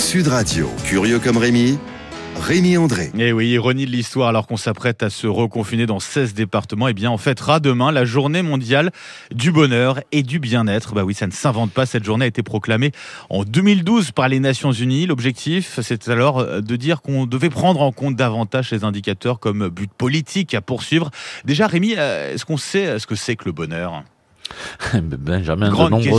Sud Radio, curieux comme Rémi André. Et oui, ironie de l'histoire, alors qu'on s'apprête à se reconfiner dans 16 départements, eh bien on fêtera demain la journée mondiale du bonheur et du bien-être. Bah oui, ça ne s'invente pas, cette journée a été proclamée en 2012 par les Nations Unies. L'objectif, c'était alors de dire qu'on devait prendre en compte davantage ces indicateurs comme but politique à poursuivre. Déjà Rémi, est-ce qu'on sait ce que c'est que le bonheur ? Benjamin,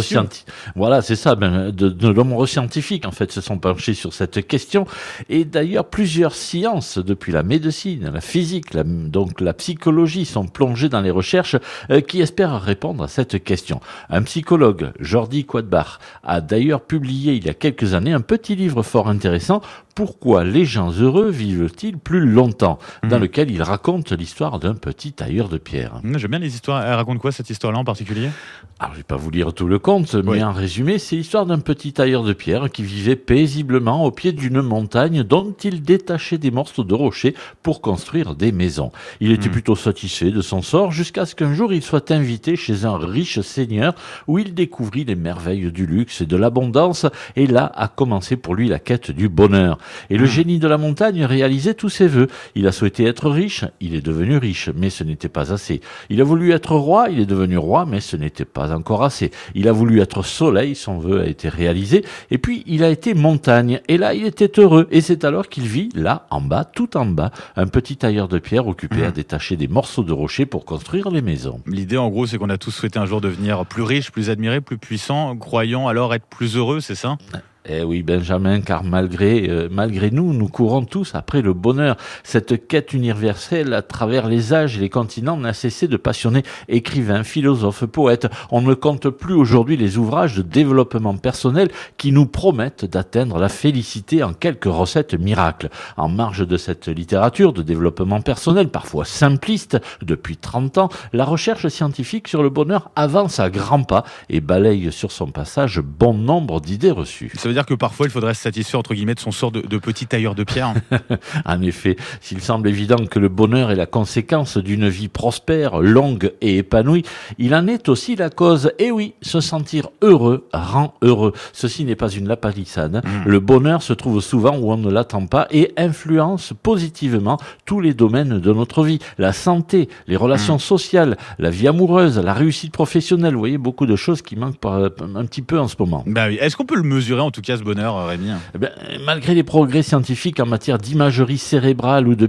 voilà, c'est ça. De nombreux scientifiques en fait se sont penchés sur cette question, et d'ailleurs plusieurs sciences, depuis la médecine, la physique, donc la psychologie, sont plongées dans les recherches qui espèrent répondre à cette question. Un psychologue, Jordi Quatbach, a d'ailleurs publié il y a quelques années un petit livre fort intéressant, Pourquoi les gens heureux vivent-ils plus longtemps, dans lequel il raconte l'histoire d'un petit tailleur de pierre. J'aime bien les histoires. Elle raconte quoi, cette histoire-là en particulier ? Alors, je vais pas vous lire tout le conte, mais en résumé, c'est l'histoire d'un petit tailleur de pierre qui vivait paisiblement au pied d'une montagne dont il détachait des morceaux de rochers pour construire des maisons. Il était plutôt satisfait de son sort jusqu'à ce qu'un jour il soit invité chez un riche seigneur où il découvrit les merveilles du luxe et de l'abondance, et là a commencé pour lui la quête du bonheur. Et le génie de la montagne réalisait tous ses vœux. Il a souhaité être riche, il est devenu riche, mais ce n'était pas assez. Il a voulu être roi, il est devenu roi, mais ce n'était pas encore assez. Il a voulu être soleil, son vœu a été réalisé, et puis il a été montagne, et là il était heureux, et c'est alors qu'il vit là en bas, tout en bas, un petit tailleur de pierre occupé à détacher des morceaux de rocher pour construire les maisons. L'idée en gros, c'est qu'on a tous souhaité un jour devenir plus riche, plus admiré, plus puissant, croyant alors être plus heureux, c'est ça ? Eh oui, Benjamin, car malgré nous courons tous après le bonheur. Cette quête universelle à travers les âges et les continents n'a cessé de passionner écrivains, philosophes, poètes. On ne compte plus aujourd'hui les ouvrages de développement personnel qui nous promettent d'atteindre la félicité en quelques recettes miracles. En marge de cette littérature de développement personnel, parfois simpliste, depuis 30 ans, la recherche scientifique sur le bonheur avance à grands pas et balaye sur son passage bon nombre d'idées reçues. Ça veut dire que parfois il faudrait se satisfaire entre guillemets de son sort de petit tailleur de pierre. En effet, s'il semble évident que le bonheur est la conséquence d'une vie prospère, longue et épanouie, il en est aussi la cause. Et oui, se sentir heureux rend heureux. Ceci n'est pas une lapalissade. Le bonheur se trouve souvent où on ne l'attend pas et influence positivement tous les domaines de notre vie. La santé, les relations sociales, la vie amoureuse, la réussite professionnelle. Vous voyez, beaucoup de choses qui manquent un petit peu en ce moment. Bah oui. Est-ce qu'on peut le mesurer en tout cas, ce bonheur, Rémi ? Malgré les progrès scientifiques en matière d'imagerie cérébrale ou de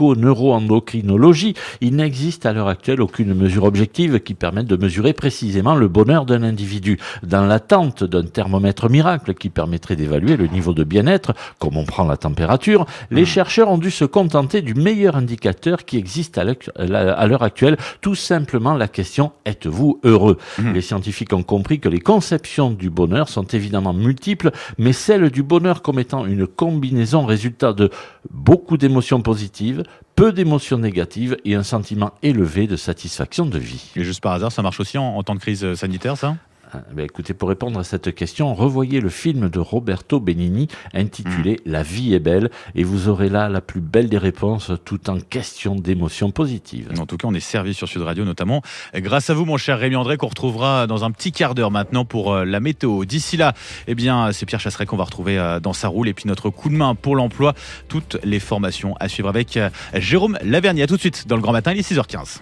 psycho-neuro-endocrinologie, il n'existe à l'heure actuelle aucune mesure objective qui permette de mesurer précisément le bonheur d'un individu. Dans l'attente d'un thermomètre miracle qui permettrait d'évaluer le niveau de bien-être, comme on prend la température, les chercheurs ont dû se contenter du meilleur indicateur qui existe à l'heure actuelle, tout simplement la question « Êtes-vous heureux ?» Les scientifiques ont compris que les conceptions du bonheur sont évidemment multiples, mais celle du bonheur comme étant une combinaison résultat de beaucoup d'émotions positives, peu d'émotions négatives et un sentiment élevé de satisfaction de vie. Et juste par hasard, ça marche aussi en temps de crise sanitaire, ça ? Écoutez, pour répondre à cette question, revoyez le film de Roberto Benigni intitulé La vie est belle, et vous aurez là la plus belle des réponses, tout en question d'émotions positives. En tout cas, on est servi sur Sud Radio, notamment grâce à vous, mon cher Rémi André, qu'on retrouvera dans un petit quart d'heure maintenant pour la météo. D'ici là, eh bien, c'est Pierre Chasseret qu'on va retrouver dans sa roule, et puis notre coup de main pour l'emploi, toutes les formations à suivre avec Jérôme Lavergne. À tout de suite dans le Grand Matin, il est 6h15.